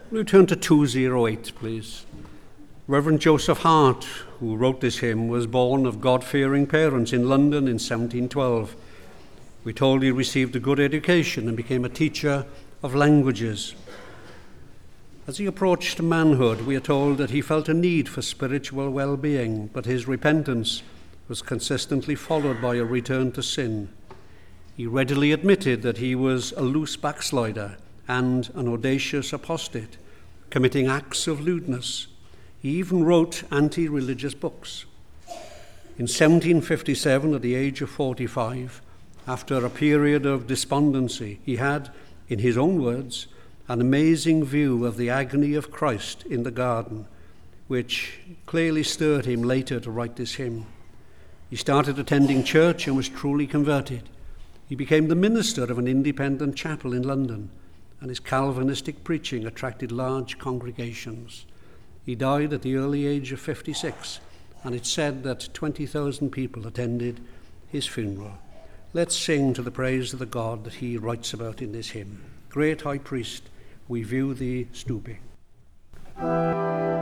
We turn to 208, please. Reverend Joseph Hart, who wrote this hymn, was born of God-fearing parents in London in 1712. We're told he received a good education and became a teacher of languages. As he approached manhood, we are told that he felt a need for spiritual well-being, but his repentance was consistently followed by a return to sin. He readily admitted that he was a loose backslider and an audacious apostate, committing acts of lewdness. He even wrote anti-religious books. In 1757, at the age of 45, after a period of despondency, he had, in his own words, an amazing view of the agony of Christ in the garden, which clearly stirred him later to write this hymn. He started attending church and was truly converted. He became the minister of an independent chapel in London, and his Calvinistic preaching attracted large congregations. He died at the early age of 56, and it's said that 20,000 people attended his funeral. Let's sing to the praise of the God that he writes about in this hymn. Great High Priest, we view thee stooping.